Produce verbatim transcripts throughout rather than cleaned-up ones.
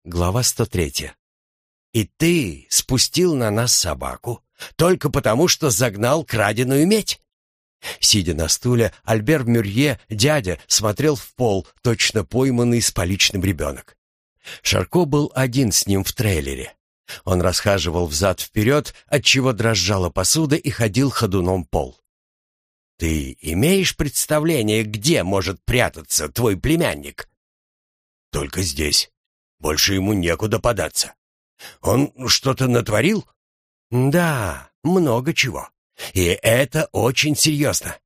Глава сто третья. «И ты спустил на нас собаку только потому, что загнал краденую медь?» Сидя на стуле, Альбер Мюрье, дядя, смотрел в пол, точно пойманный с поличным ребенок. Шарко был один с ним в трейлере. Он расхаживал взад-вперед, отчего дрожала посуда и ходил ходуном пол. «Ты имеешь представление, где может прятаться твой племянник?» «Только здесь. Больше ему некуда податься. Он что-то натворил?» «Да, много чего. И это очень серьезно.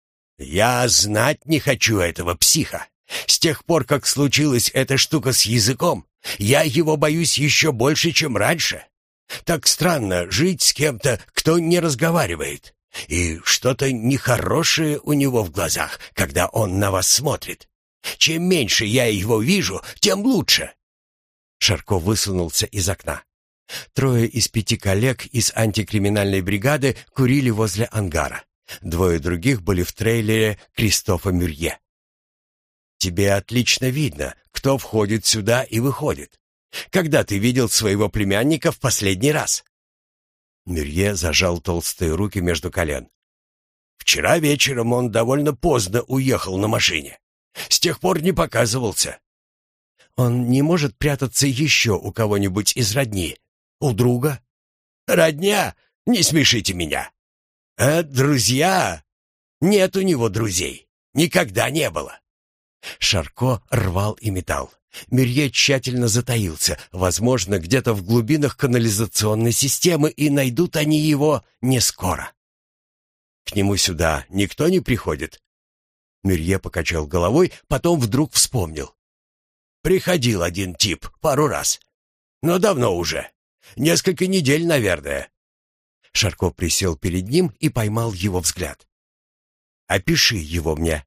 Я знать не хочу этого психа. С тех пор, как случилась эта штука с языком, я его боюсь еще больше, чем раньше. Так странно жить с кем-то, кто не разговаривает. И что-то нехорошее у него в глазах, когда он на вас смотрит. Чем меньше я его вижу, тем лучше». Шарко высунулся из окна. Трое из пяти коллег из антикриминальной бригады курили возле ангара. Двое других были в трейлере Кристофа Мюрье. «Тебе отлично видно, кто входит сюда и выходит. Когда ты видел своего племянника в последний раз?» Мюрье зажал толстые руки между колен. «Вчера вечером он довольно поздно уехал на машине. С тех пор не показывался». «Он не может прятаться еще у кого-нибудь из родни? У друга?» «Родня? Не смешите меня. А друзья? Нет у него друзей. Никогда не было». Шарко рвал и металл. Мюрье тщательно затаился, возможно, где-то в глубинах канализационной системы, и найдут они его не скоро. «К нему сюда никто не приходит?» Мюрье покачал головой, потом вдруг вспомнил. «Приходил один тип пару раз. Но давно уже. Несколько недель, наверное». Шарко присел перед ним и поймал его взгляд. «Опиши его мне».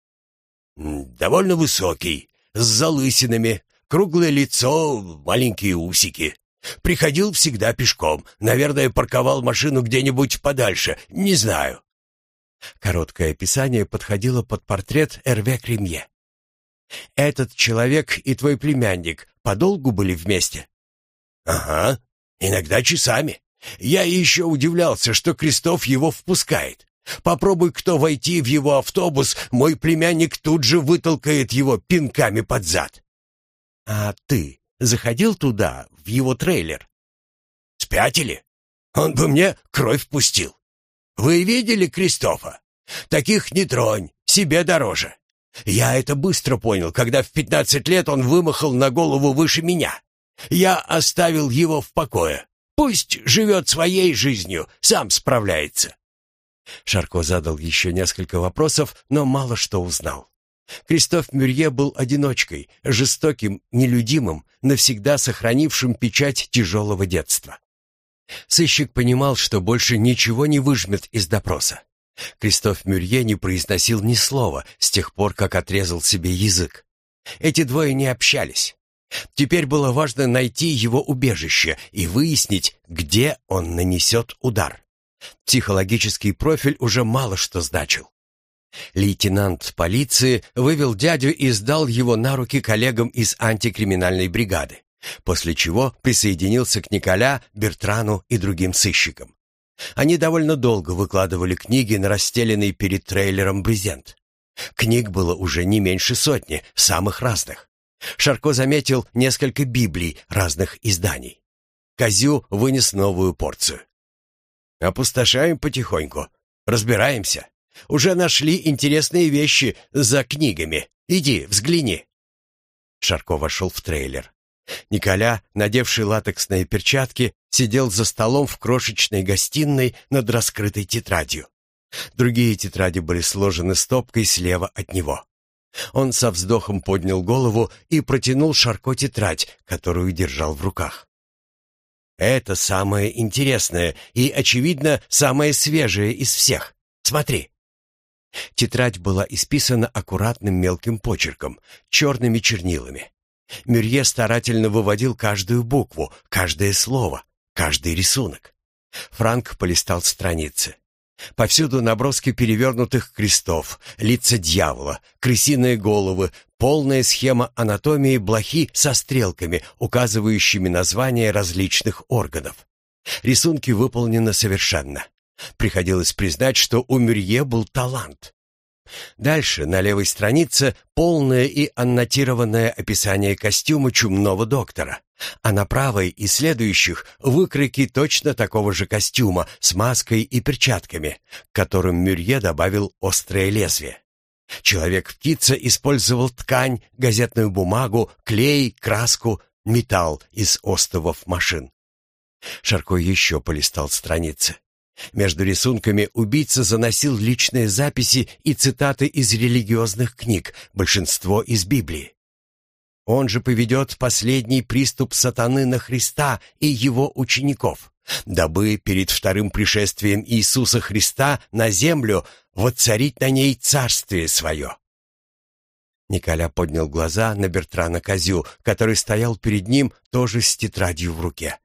«Довольно высокий, с залысинами, круглое лицо, маленькие усики. Приходил всегда пешком. Наверное, парковал машину где-нибудь подальше. Не знаю». Короткое описание подходило под портрет Эрве Кремье. «Этот человек и твой племянник подолгу были вместе?» «Ага, иногда часами. Я еще удивлялся, что Кристоф его впускает. Попробуй кто войти в его автобус, мой племянник тут же вытолкает его пинками под зад». «А ты заходил туда, в его трейлер?» «Спятили? Он бы мне кровь пустил. Вы видели Кристофа? Таких не тронь, себе дороже. Я это быстро понял, когда в пятнадцать лет он вымахал на голову выше меня. Я оставил его в покое. Пусть живет своей жизнью, сам справляется». Шарко задал еще несколько вопросов, но мало что узнал. Кристоф Мюрье был одиночкой, жестоким, нелюдимым, навсегда сохранившим печать тяжелого детства. Сыщик понимал, что больше ничего не выжмет из допроса. Кристоф Мюрье не произносил ни слова с тех пор, как отрезал себе язык. Эти двое не общались. Теперь было важно найти его убежище и выяснить, где он нанесет удар. Психологический профиль уже мало что значил. Лейтенант полиции вывел дядю и сдал его на руки коллегам из антикриминальной бригады, после чего присоединился к Николя, Бертрану и другим сыщикам. Они довольно долго выкладывали книги на расстеленный перед трейлером брезент. Книг было уже не меньше сотни, самых разных. Шарко заметил несколько библий разных изданий. Козю вынес новую порцию. «Опустошаем потихоньку. Разбираемся. Уже нашли интересные вещи за книгами. Иди, взгляни». Шарко вошел в трейлер. Николя, надевший латексные перчатки, сидел за столом в крошечной гостиной над раскрытой тетрадью. Другие тетради были сложены стопкой слева от него. Он со вздохом поднял голову и протянул Шарко тетрадь, которую держал в руках. «Это самое интересное и, очевидно, самое свежее из всех. Смотри». Тетрадь была исписана аккуратным мелким почерком, черными чернилами. Мюрье старательно выводил каждую букву, каждое слово, каждый рисунок. Франк полистал страницы. Повсюду наброски перевернутых крестов, лица дьявола, крысиные головы, полная схема анатомии блохи со стрелками, указывающими названия различных органов. Рисунки выполнены совершенно. Приходилось признать, что у Мюрье был талант. Дальше, на левой странице, полное и аннотированное описание костюма чумного доктора, а на правой и следующих выкройки точно такого же костюма с маской и перчатками, к которым Мюрье добавил острое лезвие. Человек-птица использовал ткань, газетную бумагу, клей, краску, металл из остовов машин. Шарко еще полистал страницы. Между рисунками убийца заносил личные записи и цитаты из религиозных книг, большинство из Библии. Он же поведет последний приступ сатаны на Христа и его учеников, дабы перед вторым пришествием Иисуса Христа на землю воцарить на ней царствие свое. Николя поднял глаза на Бертрана Козю, который стоял перед ним тоже с тетрадью в руке.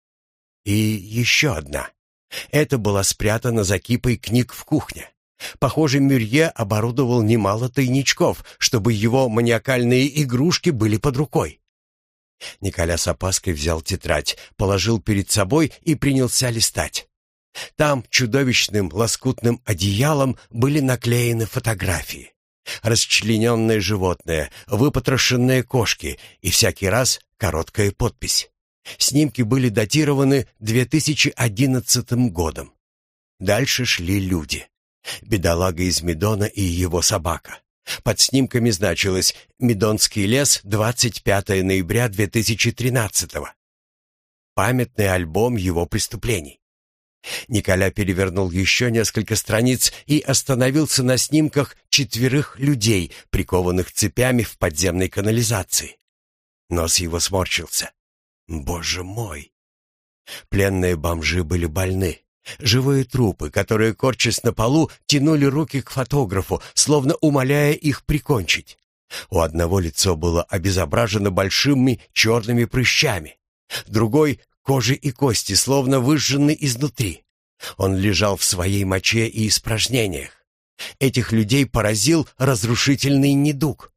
И еще одна. Это была спрятана за кипой книг в кухне. Похоже, Мюрье оборудовал немало тайничков, чтобы его маниакальные игрушки были под рукой. Николя с опаской взял тетрадь, положил перед собой и принялся листать. Там чудовищным лоскутным одеялом были наклеены фотографии. Расчлененное животное, выпотрошенные кошки и всякий раз короткая подпись. Снимки были датированы две тысячи одиннадцатым годом. Дальше шли люди. Бедолага из Медона и его собака. Под снимками значилось «Медонский лес, двадцать пятое ноября две тысячи тринадцатого». Памятный альбом его преступлений. Николя перевернул еще несколько страниц и остановился на снимках четверых людей, прикованных цепями в подземной канализации. Нос его сморщился. Боже мой! Пленные бомжи были больны. Живые трупы, которые, корчась на полу, тянули руки к фотографу, словно умоляя их прикончить. У одного лицо было обезображено большими черными прыщами. Другой — кожи и кости, словно выжжены изнутри. Он лежал в своей моче и испражнениях. Этих людей поразил разрушительный недуг.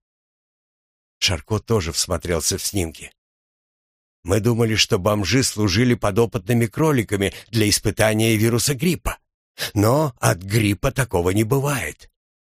Шарко тоже всмотрелся в снимки. Мы думали, что бомжи служили подопытными кроликами для испытания вируса гриппа. Но от гриппа такого не бывает.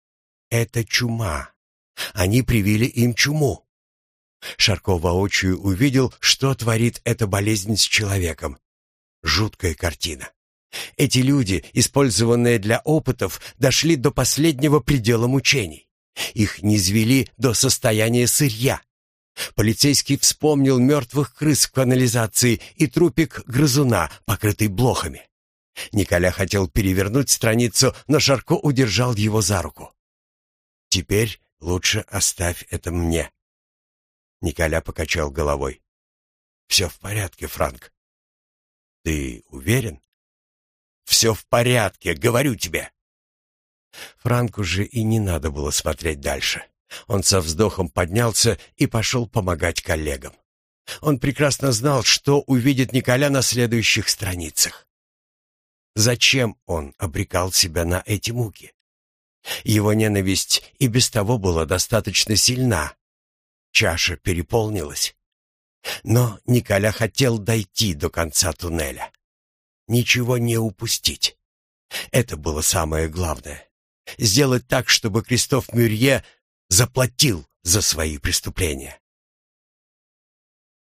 Это чума. Они привили им чуму. Шарко воочию увидел, что творит эта болезнь с человеком. Жуткая картина. Эти люди, использованные для опытов, дошли до последнего предела мучений. Их низвели до состояния сырья. Полицейский вспомнил мертвых крыс в канализации и трупик грызуна, покрытый блохами. Николя хотел перевернуть страницу, но Шарко удержал его за руку. «Теперь лучше оставь это мне». Николя покачал головой. «Все в порядке, Франк». «Ты уверен?» «Все в порядке, говорю тебе». Франку же и не надо было смотреть дальше. Он со вздохом поднялся и пошел помогать коллегам. Он прекрасно знал, что увидит Николя на следующих страницах. Зачем он обрекал себя на эти муки? Его ненависть и без того была достаточно сильна. Чаша переполнилась. Но Николя хотел дойти до конца туннеля. Ничего не упустить. Это было самое главное. Сделать так, чтобы Кристоф Мюрье заплатил за свои преступления.